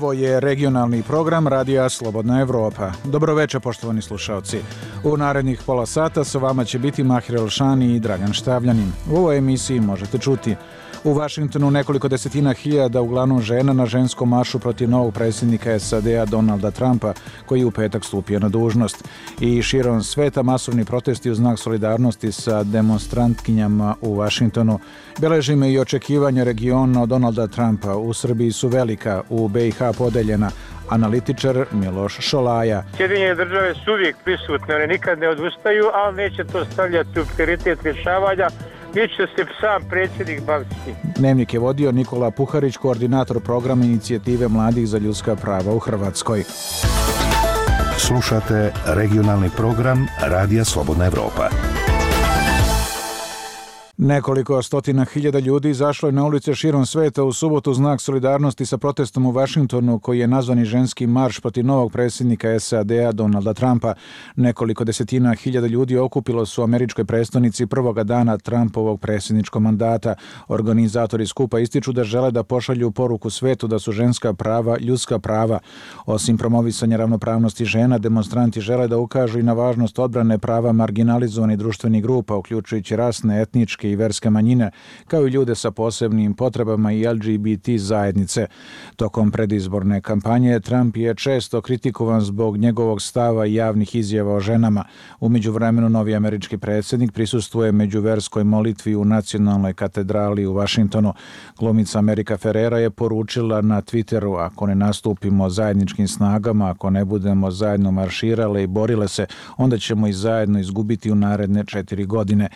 Ovo je regionalni program Radija Slobodna Evropa. Dobroveče, poštovani slušaoci. U narednih pola sata sa vama će biti Mahir Elšani i Dragan Štavljanin. U ovoj emisiji možete čuti: u Vašingtonu nekoliko desetina hiljada, uglavnom žena, na ženskom maršu protiv novog predsjednika SAD-a Donalda Trumpa, koji u petak stupio na dužnost. I širom sveta masovni protesti u znak solidarnosti sa demonstrantkinjama u Vašingtonu. Beležimo i očekivanja regiona od Donalda Trumpa. U Srbiji su velika, u BiH podeljena. Analitičar Miloš Šolaja. Sjedinjene države su uvijek prisutne, one nikad ne odustaju, ali neće to stavljati u prioritet rješavanja. Gdje će se sam predsjednik baviti? Dnevnik je vodio Nikola Puharić, koordinator programa inicijative mladih za ljudska prava u Hrvatskoj. Slušate regionalni program Radija Slobodna Evropa. Nekoliko stotina hiljada ljudi izašlo je na ulice širom sveta u subotu znak solidarnosti sa protestom u Vašingtonu, koji je nazvani ženski marš protiv novog predsjednika SAD-a Donalda Trumpa. Nekoliko desetina hiljada ljudi okupilo su u američkoj prestonici prvoga dana Trumpovog predsjedničkog mandata. Organizatori skupa ističu da žele da pošalju poruku svetu da su ženska prava ljudska prava. Osim promovisanja ravnopravnosti žena, demonstranti žele da ukažu i na važnost odbrane prava marginalizovanih društvenih grupa, uključujući rasne, etničke i verske manjine, kao i ljude sa posebnim potrebama i LGBT zajednice. Tokom predizborne kampanje Trump je često kritikovan zbog njegovog stava i javnih izjava o ženama. U međuvremenu novi američki predsjednik prisustvuje međuverskoj molitvi u nacionalnoj katedrali u Vašingtonu. Glumica Amerika Ferrera je poručila na Twitteru: ako ne nastupimo zajedničkim snagama, ako ne budemo zajedno marširale i borile se, onda ćemo i zajedno izgubiti u naredne 4 godine.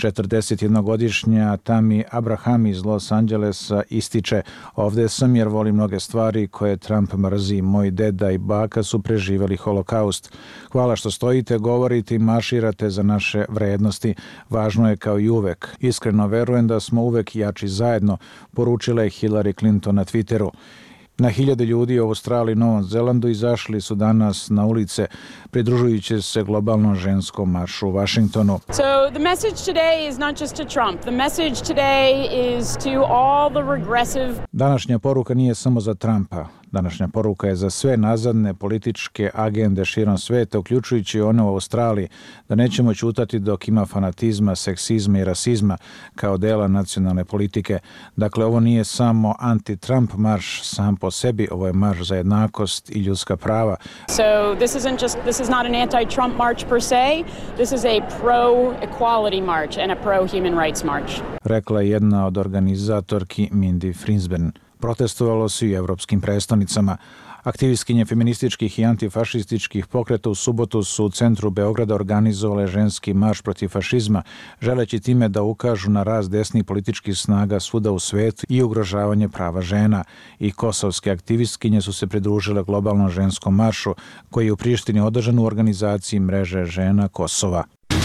41-godišnja Tammy Abraham iz Los Angelesa ističe: ovdje sam jer volim mnoge stvari koje Trump mrzi. Moj deda i baka su preživjeli holokaust. Hvala što stojite, govorite i marširate za naše vrednosti. Važno je kao i uvek. Iskreno verujem da smo uvek jači zajedno, poručila je Hillary Clinton na Twitteru. Na hiljade ljudi u Australiji i Novom Zelandu izašli su danas na ulice, pridružujući se globalnom ženskom maršu u Vašingtonu. So the message today is not just to Trump. The message today is to all the regressive. Današnja poruka nije samo za Trumpa. Današnja poruka je za sve nazadne političke agende širom sveta, uključujući one u Australiji, da nećemo ćutati dok ima fanatizma, seksizma i rasizma kao dela nacionalne politike. Dakle, ovo nije samo anti-Trump marš sam po sebi, ovo je marš za jednakost i ljudska prava. So this is not an anti-Trump march per se. This is a pro-equality march and a pro-human rights march. Rekla je jedna od organizatorki Mindy Frinsben. Protestovalo se i u evropskim prestonicama. Aktivistkinje feminističkih i antifašističkih pokreta u subotu su u centru Beograda organizovale ženski marš protiv fašizma, želeći time da ukažu na rast desnih političkih snaga svuda u svetu i ugrožavanje prava žena. I kosovske aktivistkinje su se pridružile globalnom ženskom maršu, koji je u Prištini održan u organizaciji Mreže žena Kosova.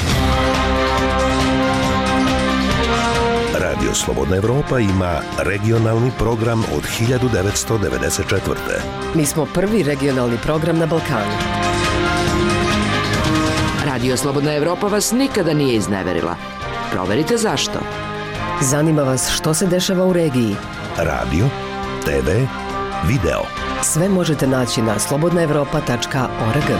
Radio Slobodna Evropa ima regionalni program od 1994. Mi smo prvi regionalni program na Balkanu. Radio Slobodna Evropa vas nikada nije izneverila. Proverite zašto. Zanima vas što se dešava u regiji. Radio, TV, video. Sve možete naći na slobodnaevropa.org.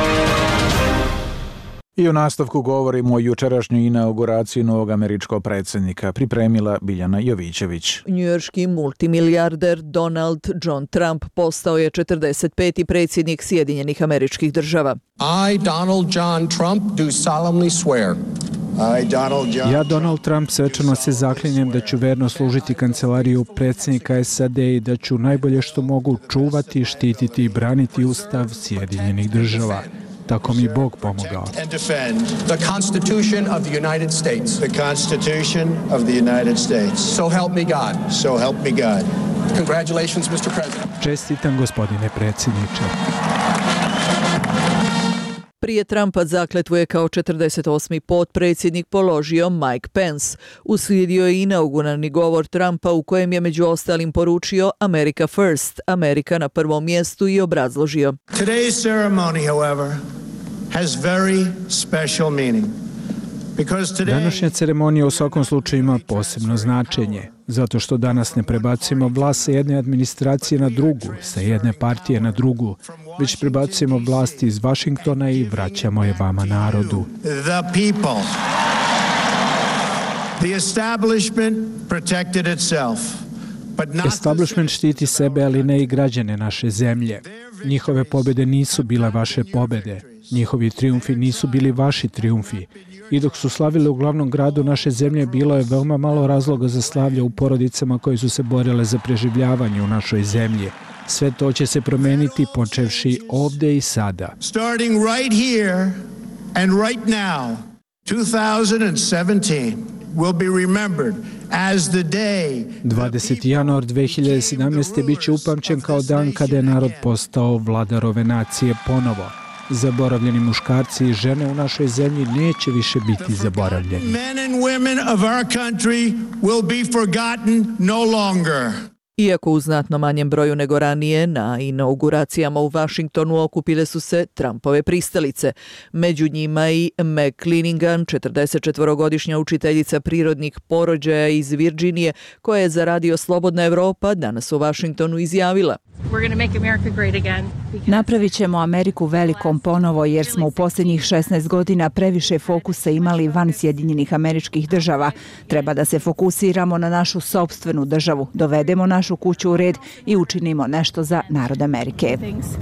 I u nastavku govorimo o jučerašnjoj inauguraciji novog američkog predsjednika, pripremila Biljana Jovićević. Njujorški multimilijarder Donald John Trump postao je 45. predsjednik Sjedinjenih Američkih Država. I, Donald John Trump, do solemnly swear. Ja, Donald Trump, svečano se zaklinjem da ću verno služiti kancelariju predsjednika SAD i da ću najbolje što mogu čuvati, štititi i braniti Ustav Sjedinjenih Država. Tako mi Bog pomogao. And defend the Constitution of the United States. The Constitution of the United States. So help me God. So help me God. Congratulations, Mr. President. Čestitam, gospodine predsjedniče. Prije Trumpa zakletvu je kao 48. potpredsjednik položio Mike Pence. Uslijedio je inauguralni govor Trumpa u kojem je među ostalim poručio America First, Amerika na prvom mjestu, i obrazložio: Today's ceremony, however, has very special meaning. Današnja ceremonija u svakom slučaju ima posebno značenje, zato što danas ne prebacujemo vlast sa jedne administracije na drugu, sa jedne partije na drugu, već prebacujemo vlast iz Vašingtona i vraćamo je vama narodu. Establishment štiti sebe, ali ne i građane naše zemlje. Njihove pobjede nisu bile vaše pobjede. Njihovi trijumfi nisu bili vaši trijumfi. I dok su slavili u glavnom gradu naše zemlje, bilo je veoma malo razloga za slavlje u porodicama koje su se borile za preživljavanje u našoj zemlji. Sve to će se promeniti počevši ovde i sada. Starting right here and right now, 2017 will be remembered as the day 20. januar 2017. biće upamćen kao dan kada je narod postao vladar ove nacije ponovo. Zaboravljeni muškarci i žene u našoj zemlji neće više biti zaboravljeni. Men and women of our country will be forgotten no longer. Iako u znatno manjem broju nego ranije, na inauguracijama u Vašingtonu okupile su se Trumpove pristalice. Među njima i Meg Cleanigan, 44-godišnja učiteljica prirodnih porođaja iz Virginije, koja je za radio Slobodna Evropa danas u Vašingtonu izjavila: Napravit ćemo Ameriku velikom ponovo jer smo u posljednjih 16 godina previše fokusa imali van Sjedinjenih Američkih Država. Treba da se fokusiramo na našu sopstvenu državu, dovedemo našu kuću u red i učinimo nešto za narod Amerike.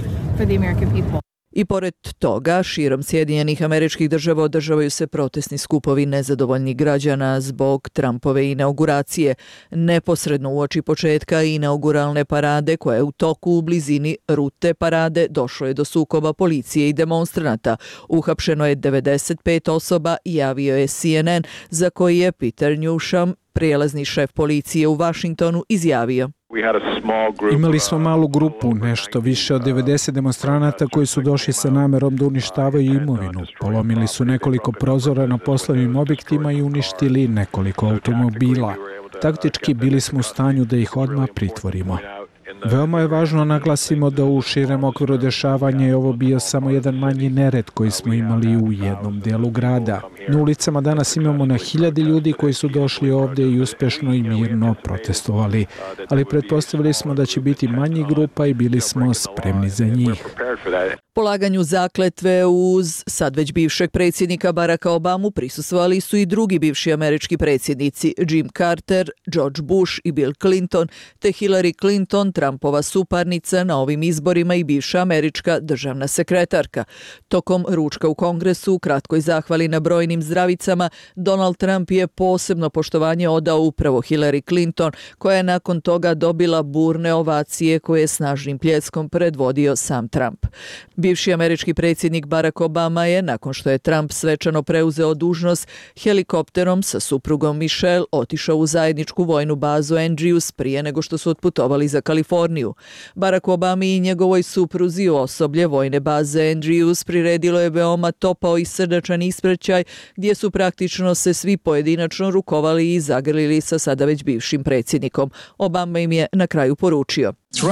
I pored toga, širom Sjedinjenih Američkih Država održavaju se protestni skupovi nezadovoljnih građana zbog Trumpove inauguracije. Neposredno uoči početka inauguralne parade, koja je u toku u blizini rute parade, došlo je do sukoba policije i demonstranata. Uhapšeno je 95 osoba, javio je CNN, za koji je Peter Newsham, prijelazni šef policije u Vašingtonu, izjavio: Imali smo malu grupu, nešto više od 90 demonstranata koji su došli sa namerom da uništavaju imovinu. Polomili su nekoliko prozora na poslovnim objektima i uništili nekoliko automobila. Taktički bili smo u stanju da ih odmah pritvorimo. Veoma je važno naglasimo da u širem okviru dešavanja je ovo bio samo jedan manji nered koji smo imali u jednom delu grada. Na ulicama danas imamo na hiljade ljudi koji su došli ovde i uspešno i mirno protestovali, ali pretpostavili smo da će biti manji grupa i bili smo spremni za njih. Polaganju zakletve uz sad već bivšeg predsjednika Baracka Obamu prisustvovali su i drugi bivši američki predsjednici, Jim Carter, George Bush i Bill Clinton, te Hillary Clinton, Trumpova suparnica na ovim izborima i bivša američka državna sekretarka. Tokom ručka u Kongresu, u kratkoj zahvali na brojnim zdravicama, Donald Trump je posebno poštovanje odao upravo Hillary Clinton, koja je nakon toga dobila burne ovacije koje je snažnim pljeskom predvodio sam Trump. Bivši američki predsjednik Barack Obama je, nakon što je Trump svečano preuzeo dužnost, helikopterom sa suprugom Michelle otišao u zajedničku vojnu bazu Andrews prije nego što su otputovali za Kaliforniju. Barack Obama i njegovoj supruzi osoblje vojne baze Andrews priredilo je veoma topao i srdačan ispraćaj gdje su praktično se svi pojedinačno rukovali i zagrlili sa sada već bivšim predsjednikom. Obama im je na kraju poručio: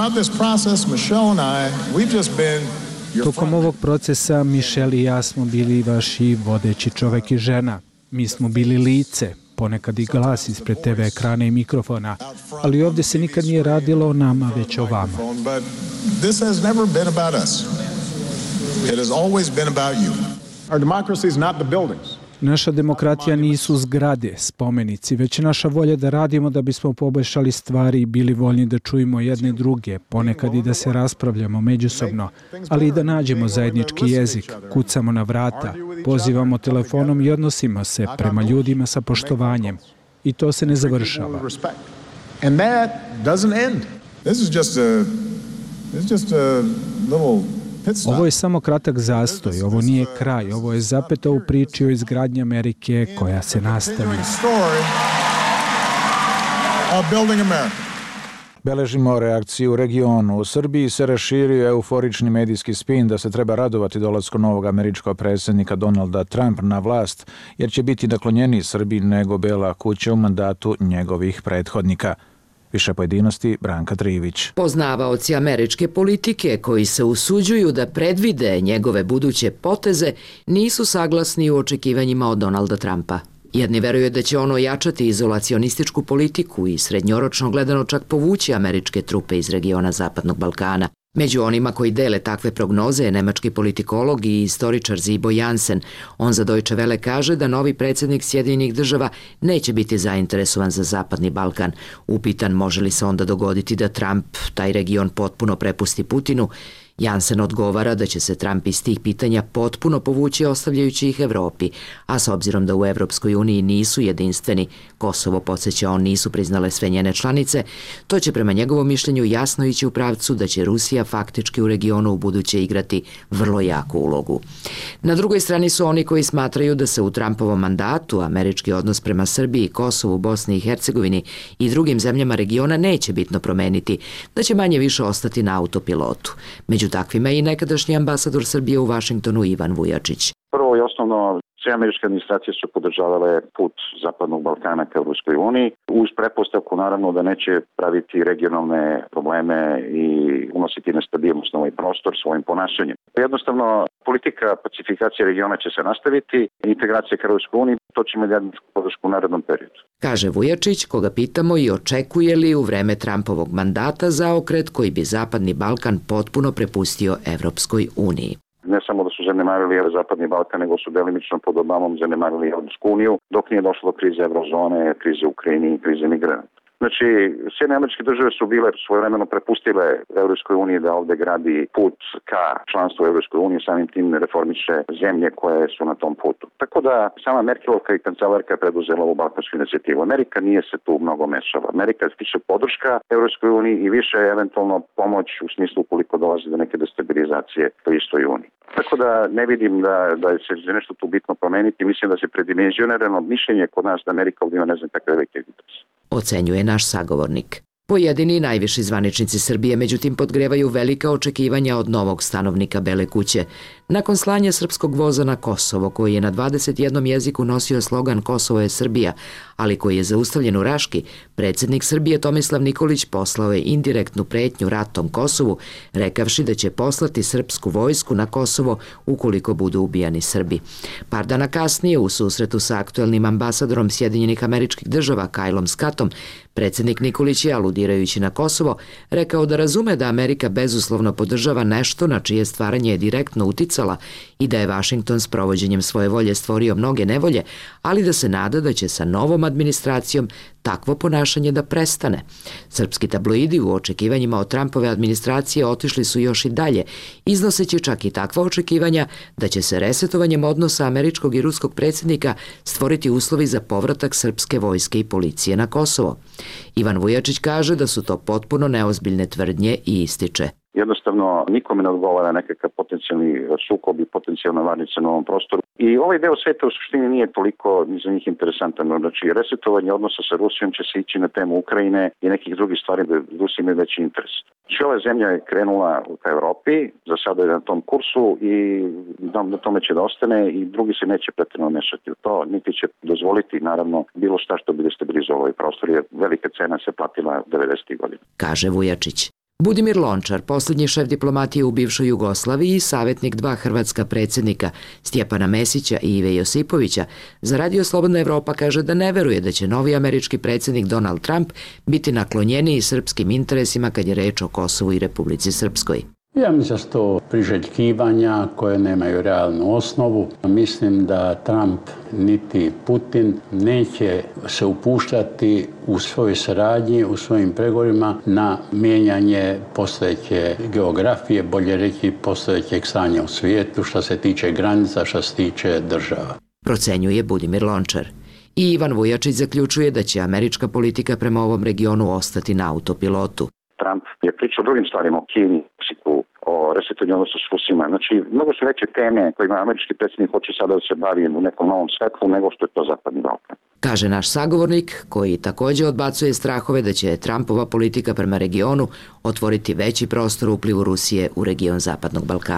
Tokom ovog procesa Michelle i ja smo bili vaši vodeći čovek i žena. Mi smo bili lice, ponekad i glas ispred TV ekrana i mikrofona, ali ovdje se nikad nije radilo o nama, već o vama. Naša demokratija nisu zgrade, spomenici, već naša volja da radimo da bismo poboljšali stvari i bili voljni da čujemo jedne druge, ponekad i da se raspravljamo međusobno, ali i da nađemo zajednički jezik, kucamo na vrata, pozivamo telefonom i odnosimo se prema ljudima sa poštovanjem. I to se ne završava. Ovo je samo kratak zastoj, ovo nije kraj, ovo je zapeta u priči o izgradnji Amerike koja se nastavlja. Beležimo reakciju u regionu. U Srbiji se raširio euforični medijski spin da se treba radovati dolaskom novog američkog predsjednika Donalda Trumpa na vlast, jer će biti naklonjeniji Srbiji nego Bela kuća u mandatu njegovih prethodnika. Više pojedinosti Branka Trivić. Poznavaoci američke politike koji se usuđuju da predvide njegove buduće poteze nisu saglasni u očekivanjima od Donalda Trumpa. Jedni veruju da će on ojačati izolacionističku politiku i srednjoročno gledano čak povući američke trupe iz regiona Zapadnog Balkana. Među onima koji dele takve prognoze je nemački politikolog i istoričar Zibo Jansen. On za Deutsche Welle kaže da novi predsjednik Sjedinjenih država neće biti zainteresovan za Zapadni Balkan. Upitan može li se onda dogoditi da Trump taj region potpuno prepusti Putinu, Jansen odgovara da će se Trump iz tih pitanja potpuno povući ostavljajući ih Evropi, a s obzirom da u Evropskoj uniji nisu jedinstveni, Kosovo, podsjeća on, nisu priznale sve njene članice, to će prema njegovom mišljenju jasno ići u pravcu da će Rusija faktički u regionu u buduće igrati vrlo jaku ulogu. Na drugoj strani su oni koji smatraju da se u Trumpovom mandatu američki odnos prema Srbiji, Kosovu, Bosni i Hercegovini i drugim zemljama regiona neće bitno promeniti, da će manje više ostati na autopilotu. Među takvima je i nekadašnji ambasador Srbije u Vašingtonu Ivan Vujačić. Prvo i osnovno, sve američke administracije su podržavale put Zapadnog Balkana ka Evropskoj uniji, uz pretpostavku naravno da neće praviti regionalne probleme i unositi nestabilnost na ovaj prostor svojim ponašanjem. Jednostavno, politika pacifikacije regiona će se nastaviti, integracija ka Evropskoj uniji, to će imati podršku u narednom periodu. Kaže Vujačić, koga pitamo i očekuje li u vreme Trumpovog mandata zaokret koji bi Zapadni Balkan potpuno prepustio Evropskoj uniji. Ne samo da su zanemarili Zapadni Balkan, nego su delimično pod Obamom zanemarili Evropsku uniju, dok nije došlo do krize Eurozone, krize u Ukrajini i krize migranata. Znači, Sjedinjene američke države su bile svojevremeno prepustile Evropskoj uniji da ovde gradi put ka članstvu Evropskoj uniji, samim tim reformiše zemlje koje su na tom putu. Tako da sama Merkelovka i kancelarka je preduzela ovu balkansku inicijativu. Amerika nije se tu mnogo mešala. Amerika je više podrška Evropskoj uniji i više eventualno pomoć u smislu koliko dolazi do neke destabilizacije u istoj uniji. Tako da ne vidim da će nešto tu bitno promeniti. Mislim da se predimenzionirano mišljenje kod nas da Amerika ovdje ima ne znam kakve velike interese. Ocenjuje naš sagovornik. Pojedini najviši zvaničnici Srbije međutim podgrevaju velika očekivanja od novog stanovnika Bele kuće. Nakon slanja srpskog voza na Kosovo, koji je na 21 jeziku nosio slogan Kosovo je Srbija, ali koji je zaustavljen u Raški, predsjednik Srbije Tomislav Nikolić poslao je indirektnu pretnju ratom Kosovu, rekavši da će poslati srpsku vojsku na Kosovo ukoliko budu ubijani Srbi. Par dana kasnije, u susretu sa aktuelnim ambasadorom Sjedinjenih Američkih Država Kylom Scottom, predsjednik Nikolić je, aludirajući na Kosovo, rekao da razume da Amerika bezuslovno podržava nešto na čije stvaranje je direktno uticala i da je Vašington s provođenjem svoje volje stvorio mnoge nevolje, ali da se nada da će sa novom administracijom takvo ponašanje da prestane. Srpski tabloidi u očekivanjima od Trumpove administracije otišli su još i dalje, iznoseći čak i takva očekivanja da će se resetovanjem odnosa američkog i ruskog predsjednika stvoriti uslovi za povratak srpske vojske i policije na Kosovo. Ivan Vujačić kaže da su to potpuno neozbiljne tvrdnje i ističe: jednostavno nikome ne odgovara nekakav potencijalni sukob i potencijalna varnica na ovom prostoru. I ovaj deo sveta u suštini nije toliko za njih interesantan. Znači, resetovanje odnosa sa Rusijom će se ići na temu Ukrajine i nekih drugih stvari da Rusija ima veći interes. Znači, ova zemlja je krenula ka Evropi, za sada je na tom kursu i na tome će da ostane i drugi se neće pretjerano mešati u to, niti će dozvoliti, naravno, bilo šta što bi destabilizovalo ovaj prostor, jer velika cena se platila 90. godina. Kaže Vujačić. Budimir Lončar, posljednji šef diplomatije u bivšoj Jugoslaviji i savjetnik dva hrvatska predsjednika, Stjepana Mesića i Ive Josipovića, za Radio Slobodna Evropa kaže da ne veruje da će novi američki predsjednik Donald Trump biti naklonjeniji srpskim interesima kad je reč o Kosovu i Republici Srpskoj. Ja mislim da su to priželjkivanja koje nemaju realnu osnovu. Mislim da Trump niti Putin neće se upuštati u svojoj saradnji, u svojim pregovorima na mijenjanje postojeće geografije, bolje reći postojećeg stanja u svijetu što se tiče granica, što se tiče država. Procenjuje Budimir Lončar. I Ivan Vujačić zaključuje da će američka politika prema ovom regionu ostati na autopilotu. Trump je pričao o drugim stvarima, o Kini, Meksiku, o resetovanju odnosa s Rusima. Znači, mnogo su veće teme kojima američki predsjednik hoće sada da se bavi u nekom novom svetlu nego što je to Zapadni Balkan. Kaže naš sagovornik, koji također odbacuje strahove da će Trumpova politika prema regionu otvoriti veći prostor uplivu Rusije u region Zapadnog Balkana.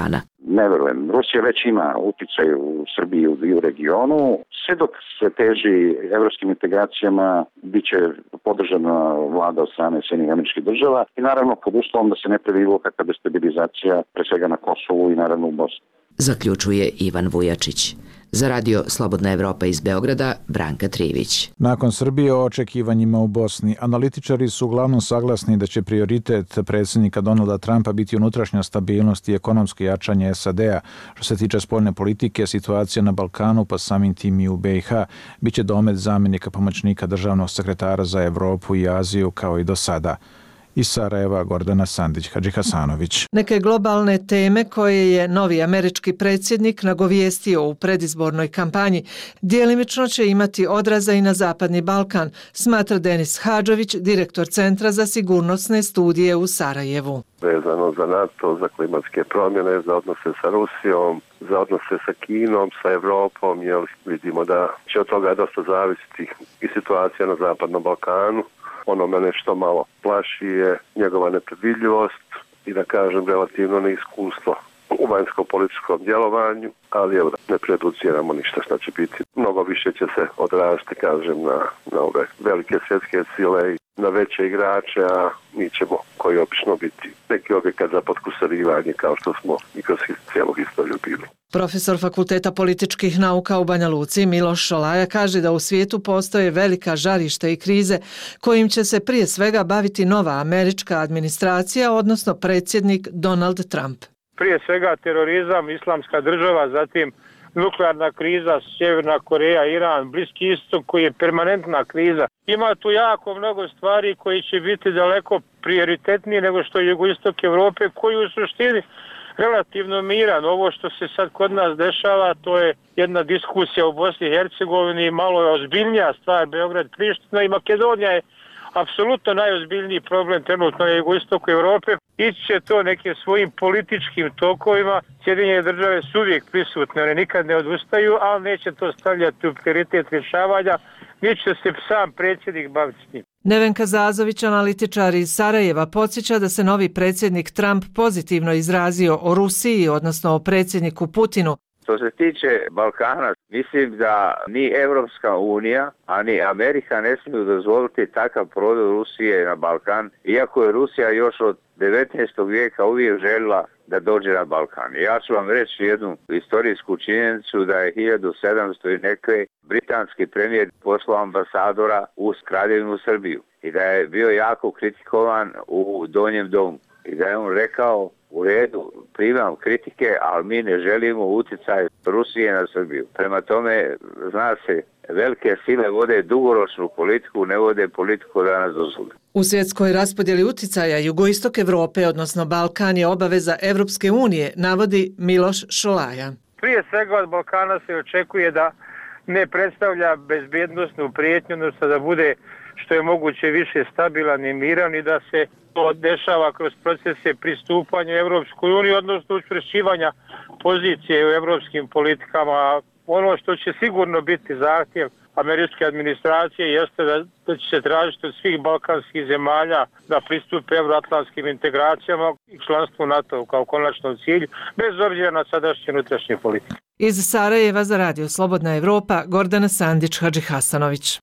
Ne verujem. Rusija već ima uticaj u Srbiji i u regionu. Sve dok se teži evropskim integracijama, bit će podržana vlada od strane Sjedinjenih Američkih Država i naravno pod uslovom da se ne pravi bilo kakva destabilizacija, pre svega na Kosovu i naravno u Bosni. Zaključuje Ivan Vujačić. Za radio Slobodna Evropa iz Beograda, Branka Trivić. Nakon Srbije o očekivanjima u Bosni, analitičari su uglavnom saglasni da će prioritet predsjednika Donalda Trumpa biti unutrašnja stabilnost i ekonomsko jačanje SAD-a. Što se tiče spoljne politike, situacija na Balkanu, pa samim tim i u BiH, bit će domet zamjenika pomoćnika državnog sekretara za Evropu i Aziju kao i do sada. Iz Sarajeva, Gordana Sandić-Hadžihasanović. Neke globalne teme koje je novi američki predsjednik nagovijestio u predizbornoj kampanji djelimično će imati odraza i na Zapadni Balkan, smatra Denis Hadžović, direktor Centra za sigurnosne studije u Sarajevu. Vezano za NATO, za klimatske promjene, za odnose sa Rusijom, za odnose sa Kinom, sa Evropom, jer vidimo da će od toga dosta zavisiti i situacija na Zapadnom Balkanu. Ono mene što malo plaši je njegova nepredvidljivost i da kažem relativno neiskustvo u vanjsko-političkom djelovanju, ali evo ne prejudiciramo ništa što će biti. Mnogo više će se odraziti, kažem, na ove velike svjetske sile i na veće igrače, a mi ćemo koji obično biti neki objekat za potkusurivanje kao što smo i kroz cijelu historiju bili. Profesor Fakulteta političkih nauka u Banja Luci Miloš Šolaja kaže da u svijetu postoje velika žarišta i krize kojim će se prije svega baviti nova američka administracija, odnosno predsjednik Donald Trump. Prije svega terorizam, islamska država, zatim nuklearna kriza, Sjeverna Koreja, Iran, Bliski istok koji je permanentna kriza. Ima tu jako mnogo stvari koji će biti daleko prioritetniji nego što je jugoistok Evrope, koji u suštini relativno miran. Ovo što se sad kod nas dešava, to je jedna diskusija u Bosni i Hercegovini, malo je ozbiljnija stvar, Beograd, Priština i Makedonija je apsolutno najozbiljniji problem trenutno na jugoistoku Evrope. Ići će to nekim svojim političkim tokovima. Sjedinjene države su uvijek prisutne, one nikad ne odustaju, ali neće to stavljati u prioritet rješavanja. Neće se sam predsjednik baviti s njim. Nevenka Zazović, analitičar iz Sarajeva, podsjeća da se novi predsjednik Trump pozitivno izrazio o Rusiji, odnosno o predsjedniku Putinu. Što se tiče Balkana, mislim da ni Evropska unija, a ni Amerika ne smiju dozvoliti takav prodor Rusije na Balkan, iako je Rusija još od 19. vijeka uvijek željela da dođe na Balkan. Ja ću vam reći jednu istorijsku činjenicu da je 1700 i neke britanski premijer poslao ambasadora u Kraljevinu Srbiju i da je bio jako kritikovan u Donjem domu i da je on rekao: u redu, primam kritike, ali mi ne želimo utjecaj Rusije na Srbiju. Prema tome, zna se, velike sile vode dugoročnu politiku, ne vode politiku da nas dozvole. U svjetskoj raspodjeli utjecaja jugoistok Evrope, odnosno Balkan, je obaveza Evropske unije, navodi Miloš Šolaja. Prije svega od Balkana se očekuje da ne predstavlja bezbjednosnu prijetnju, odnosno da bude što je moguće više stabilan i miran i da se to dešava kroz procese pristupanja Evropskoj uniji, odnosno učvršćivanja pozicije u evropskim politikama. Ono što će sigurno biti zahtjev američke administracije jeste da će se tražiti od svih balkanskih zemalja da pristupe euroatlantskim integracijama i članstvu NATO kao konačnom cilju, bez obzira na sadašnje unutrašnje politike. Iz Sarajeva za radio Slobodna Evropa, Gordana Sandić-Hadžihasanović.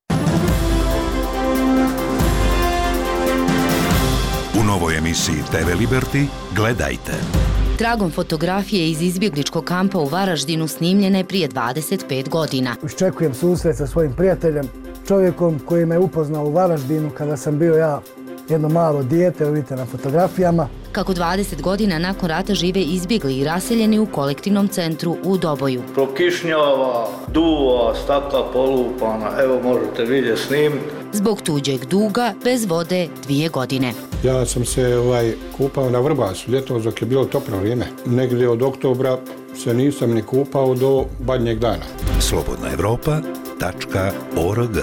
U novoj emisiji TV Liberty gledajte. Tragom fotografije iz izbjegličkog kampa u Varaždinu snimljene prije 25 godina. Iščekujem susret sa svojim prijateljem, čovjekom koji me upoznao u Varaždinu kada sam bio ja jedno malo dijete, vidite na fotografijama. Kako 20 godina nakon rata žive izbjegli i raseljeni u kolektivnom centru u Doboju. Prokišnjava, duva, stakla polupana, evo možete vidjeti snimiti. Zbog tuđeg duga, bez vode 2 godine. Ja sam se kupao na Vrbasu ljetos dok je bilo toplo vrijeme. Negdje od oktobra se nisam ni kupao do badnjeg dana. slobodnaevropa.org.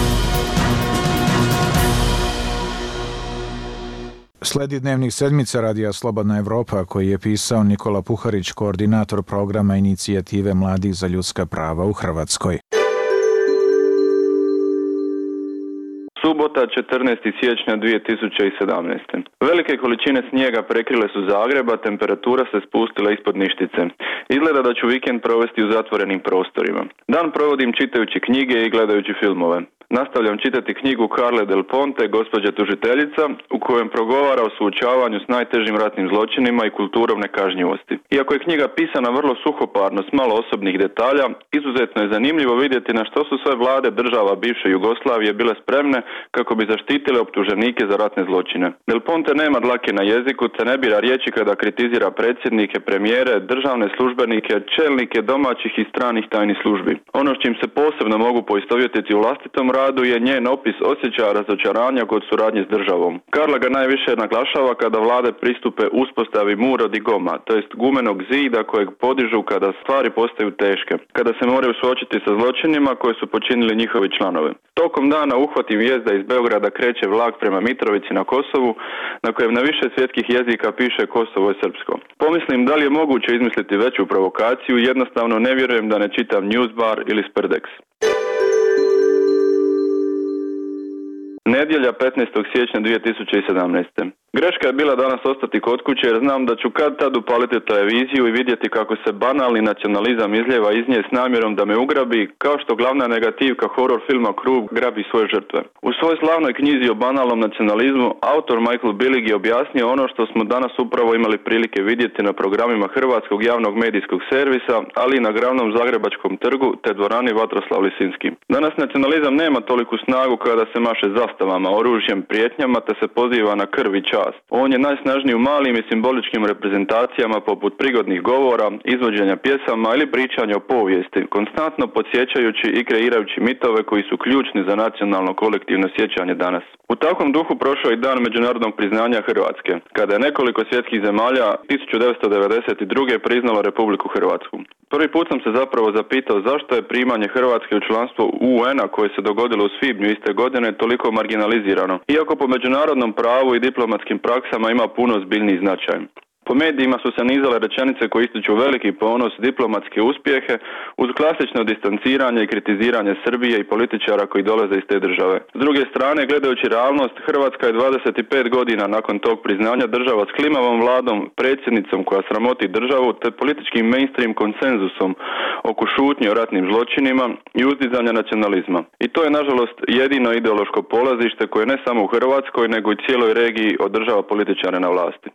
Sledi dnevnik sedmice radija Slobodna Evropa koji je pisao Nikola Puharić, koordinator programa inicijative Mladih za ljudska prava u Hrvatskoj. Subota 14. siječnja 2017. Velike količine snijega prekrile su Zagreb, a temperatura se spustila ispod ništice. Izgleda da ću vikend provesti u zatvorenim prostorima. Dan provodim čitajući knjige i gledajući filmove. Nastavljam čitati knjigu Carle Del Ponte, Gospođa tužiteljica, u kojem progovara o suočavanju s najtežim ratnim zločinima i kulturom nekažnjivosti. Iako je knjiga pisana vrlo suhoparno s malo osobnih detalja, izuzetno je zanimljivo vidjeti na što su sve vlade država bivše Jugoslavije bile spremne kako bi zaštitile optuženike za ratne zločine. Del Ponte nema dlake na jeziku, te ne bira riječi kada kritizira predsjednike, premijere, državne službenike, čelnike domaćih i stranih tajnih službi. Ono s čim se posebno mogu poistovjetiti u vlastitom radu je njen opis osjećaja razočaranja kod suradnje s državom. Carla ga najviše naglašava kada vlade pristupe uspostavi muro di goma, to jest gumenog zida kojeg podižu kada stvari postaju teške, kada se moraju suočiti sa zločinima koje su počinili njihovi članovi. Tokom dana uhvatim vijest da iz Beograda kreće vlak prema Mitrovici na Kosovu, na kojem na više svjetskih jezika piše Kosovo je srpsko. Pomislim da li je moguće izmisliti veću provokaciju, jednostavno ne vjerujem da ne čitam Newsbar ili Sperdex. Nedjelja 15. siječnja 2017. Greška je bila danas ostati kod kuće jer znam da ću kad tad upaliti televiziju i vidjeti kako se banalni nacionalizam izljeva iz nje s namjerom da me ugrabi, kao što glavna negativka horror filma Krug grabi svoje žrtve. U svojoj slavnoj knjizi o banalnom nacionalizmu autor Michael Billig je objasnio ono što smo danas upravo imali prilike vidjeti na programima Hrvatskog javnog medijskog servisa, ali i na glavnom Zagrebačkom trgu te dvorani Vatroslav Lisinski. Danas nacionalizam nema toliku snagu kada se maše zastavama, oružjem, prijetnjama te se poziva na krv i čast. On je najsnažniji u malim i simboličkim reprezentacijama poput prigodnih govora, izvođenja pjesama ili pričanja o povijesti, konstantno podsjećajući i kreirajući mitove koji su ključni za nacionalno kolektivno sjećanje danas. U takvom duhu prošao i dan međunarodnog priznanja Hrvatske, kada je nekoliko svjetskih zemalja 1992. priznalo Republiku Hrvatsku. Prvi put sam se zapravo zapitao zašto je primanje Hrvatske u članstvo UN-a koje se dogodilo u svibnju iste godine toliko marginalizirano, iako po međunarodnom pravu i diplomatskim praksama ima puno ozbiljniji značaj. Po medijima su se nizale rečenice koje ističu veliki ponos, diplomatske uspjehe, uz klasično distanciranje i kritiziranje Srbije i političara koji dolaze iz te države. S druge strane, gledajući realnost, Hrvatska je 25 godina nakon tog priznanja država s klimavom vladom, predsjednicom koja sramoti državu, te političkim mainstream konsenzusom oko šutnje o ratnim zločinima i uzdizanja nacionalizma. I to je, nažalost, jedino ideološko polazište koje ne samo u Hrvatskoj, nego i cijeloj regiji održava političare na vlasti.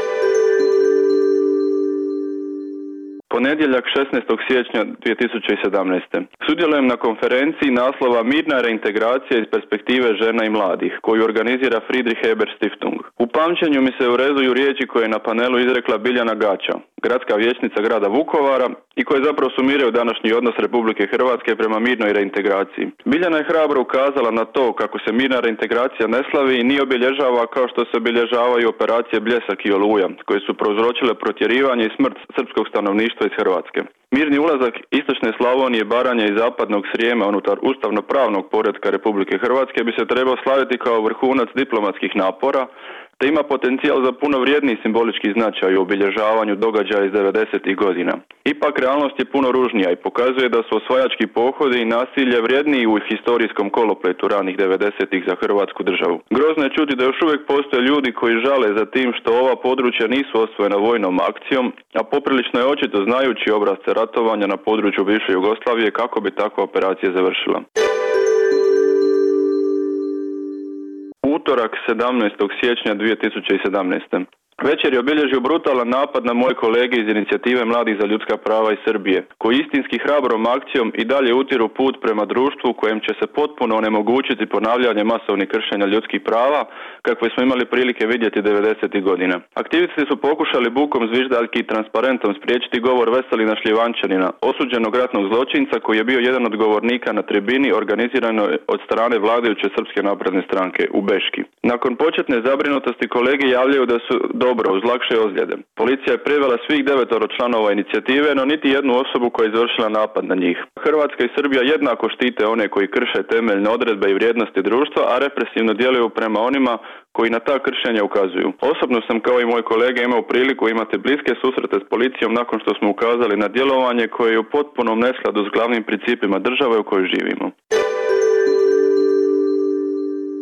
Ponedjeljak 16. siječnja 2017. Sudjelujem na konferenciji naslova Mirna reintegracija iz perspektive žena i mladih, koju organizira Friedrich Ebert Stiftung. U pamćenju mi se urezuju riječi koje je na panelu izrekla Biljana Gaća, gradska vijećnica grada Vukovara, i koje zapravo sumiraju današnji odnos Republike Hrvatske prema mirnoj reintegraciji. Biljana je hrabro ukazala na to kako se mirna reintegracija ne slavi i nije obilježava kao što se obilježavaju operacije Bljesak i Oluja, koje su prouzročile protjerivanje i smrt srpskog stanovništva iz Hrvatske. Mirni ulazak istočne Slavonije, Baranje i zapadnog Srijema unutar ustavno-pravnog poretka Republike Hrvatske bi se trebao slaviti kao vrhunac diplomatskih napora, te ima potencijal za puno vrijedniji simbolički značaj u obilježavanju događaja iz 90. godina. Ipak realnost je puno ružnija i pokazuje da su osvajački pohodi i nasilje vrijedniji u historijskom kolopletu ranih 90. za Hrvatsku državu. Grozno je čuti da još uvijek postoje ljudi koji žale za tim što ova područja nisu osvojena vojnom akcijom, a poprilično je očito znajući obrazce ratovanja na području bivše Jugoslavije kako bi takva operacija završila. Utorak 17. siječnja 2017. Večer je obilježio brutalan napad na moje kolege iz inicijative Mladih za ljudska prava iz Srbije, koji istinski hrabrom akcijom i dalje utiru put prema društvu kojem će se potpuno onemogućiti ponavljanje masovnih kršenja ljudskih prava, kakve smo imali prilike vidjeti 90. godina. Aktivisti su pokušali bukom zviždaljki i transparentom spriječiti govor Veselina Šljivančanina, osuđenog ratnog zločinca koji je bio jedan od govornika na tribini organiziranoj od strane vladajuće Srpske napredne stranke u Beški. Nakon početne zabrinutosti kolege javljaju da su dobro, uz lakše ozljede. Policija je privela svih 9 članova inicijative, no niti jednu osobu koja je izvršila napad na njih. Hrvatska i Srbija jednako štite one koji krše temeljne odredbe i vrijednosti društva, a represivno djeluju prema onima koji na ta kršenja ukazuju. Osobno sam kao i moj kolega imao priliku imati bliske susrete s policijom nakon što smo ukazali na djelovanje koje je u potpunom neskladu s glavnim principima države u kojoj živimo.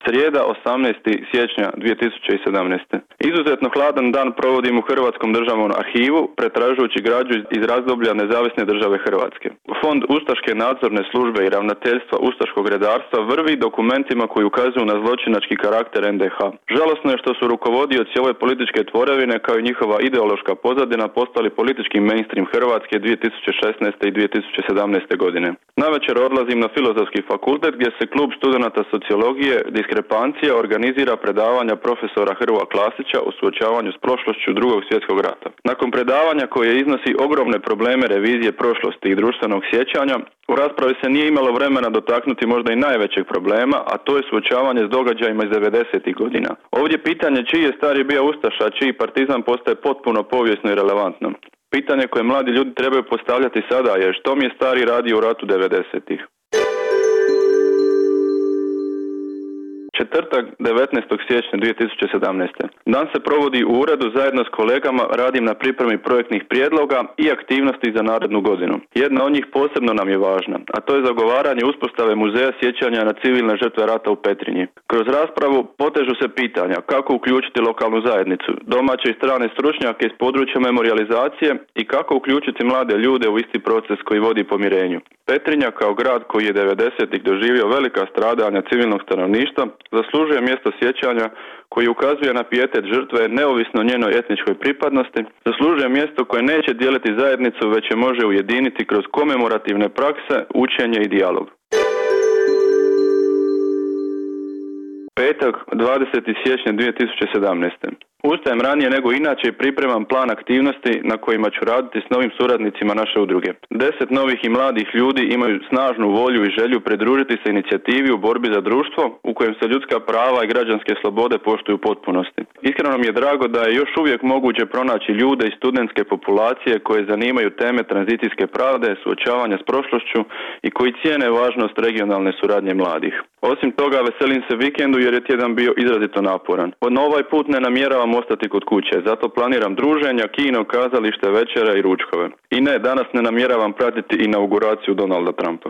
Srijeda 18. siječnja 2017. Izuzetno hladan dan provodim u Hrvatskom državnom arhivu, pretražujući građu iz razdoblja Nezavisne države Hrvatske. Fond Ustaške nadzorne službe i ravnateljstva Ustaškog redarstva vrvi dokumentima koji ukazuju na zločinački karakter NDH. Žalosno je što su rukovodioci ove političke tvorevine kao i njihova ideološka pozadina postali politički mainstream Hrvatske 2016. i 2017. godine. Navečer odlazim na Filozofski fakultet gdje se klub studenata sociologije Diskrepancija organizira predavanja profesora Hrvoja Klasića o suočavanju s prošlošću Drugog svjetskog rata. Nakon predavanja koje iznosi ogromne probleme revizije prošlosti i društvenog sjećanja, u raspravi se nije imalo vremena dotaknuti možda i najvećeg problema, a to je suočavanje s događajima iz 90. godina. Ovdje pitanje čiji je stari bio ustaša, a čiji partizan postaje potpuno povijesno i relevantno. Pitanje koje mladi ljudi trebaju postavljati sada je što mi je stari radio u ratu 90-ih. Četvrtak 19. siječnja 2017. Dan se provodi u uredu zajedno s kolegama, radim na pripremi projektnih prijedloga i aktivnosti za narednu godinu. Jedna od njih posebno nam je važna, a to je zagovaranje uspostave muzeja sjećanja na civilne žrtve rata u Petrinji. Kroz raspravu potežu se pitanja kako uključiti lokalnu zajednicu, domaće i strane stručnjake iz područja memorializacije i kako uključiti mlade ljude u isti proces koji vodi pomirenju. Petrinja kao grad koji je 90-ih doživio velika stradanja civilnog stanovništva zaslužuje mjesto sjećanja koji ukazuje na pijetet žrtve neovisno njenoj etničkoj pripadnosti, zaslužuje mjesto koje neće dijeliti zajednicu već je može ujediniti kroz komemorativne prakse, učenje i dijalog. Petak 20. siječnja 2017. Ustajem ranije nego inače i pripremam plan aktivnosti na kojima ću raditi s novim suradnicima naše udruge. 10 novih i mladih ljudi imaju snažnu volju i želju pridružiti se inicijativi u borbi za društvo u kojem se ljudska prava i građanske slobode poštuju u potpunosti. Iskreno mi je drago da je još uvijek moguće pronaći ljude iz studentske populacije koje zanimaju teme tranzicijske pravde, suočavanja s prošlošću i koji cijene važnost regionalne suradnje mladih. Osim toga, veselim se vikendu jer je tjedan bio izrazito naporan. Na ovaj put ne namjeravam ostati kod kuće, zato planiram druženja, kino, kazalište, večere i ručkove. I ne, danas ne namjeravam pratiti inauguraciju Donalda Trumpa.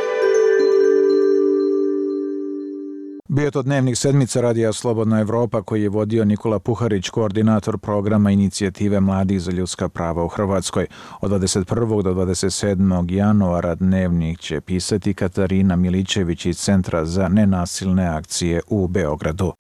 Bio je to dnevnik sedmica radija Slobodna Evropa koji je vodio Nikola Puharić, koordinator programa Inicijative mladih za ljudska prava u Hrvatskoj. Od 21. do 27. januara dnevnik će pisati Katarina Milićević iz Centra za nenasilne akcije u Beogradu.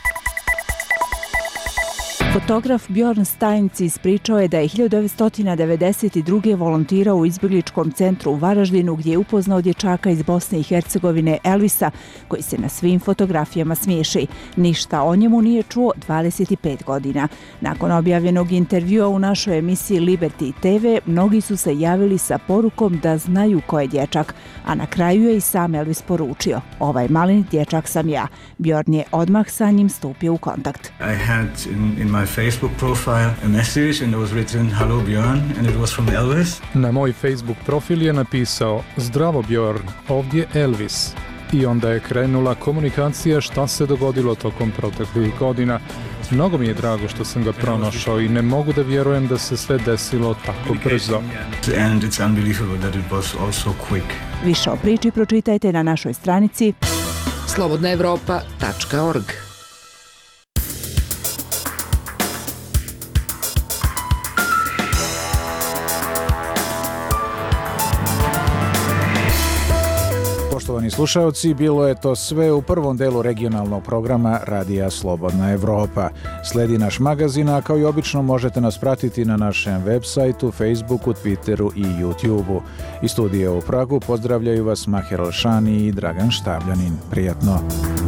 Fotograf Bjorn Steinc ispričao je da je 1992. volontirao u izbjegličkom centru u Varaždinu gdje je upoznao dječaka iz Bosne i Hercegovine Elvisa koji se na svim fotografijama smiješi. Ništa o njemu nije čuo 25 godina. Nakon objavljenog intervjua u našoj emisiji Liberty TV, mnogi su se javili sa porukom da znaju ko je dječak, a na kraju je i sam Elvis poručio: ovaj maleni dječak sam ja. Bjorn je odmah sa njim stupio u kontakt. In my Facebook profile a message and it was written hello Bjorn and it was from Elvis. Na moj Facebook profil je napisao: zdravo Bjorn, ovdje Elvis. I onda je krenula komunikacija šta se dogodilo tokom proteklih godina. Mnogo mi je drago što sam ga pronašao i ne mogu da vjerujem da se sve desilo tako brzo. And it's unbelievable that it was also quick. Više o priči pročitajte na našoj stranici slobodnaevropa.org. Poštovani slušaoci, bilo je to sve u prvom delu regionalnog programa Radija Slobodna Evropa. Sledi naš magazin, a kao i obično možete nas pratiti na našem web sajtu, Facebooku, Twitteru i YouTubeu. Iz studija u Pragu pozdravljaju vas Maher Alšani i Dragan Štabljanin. Prijatno!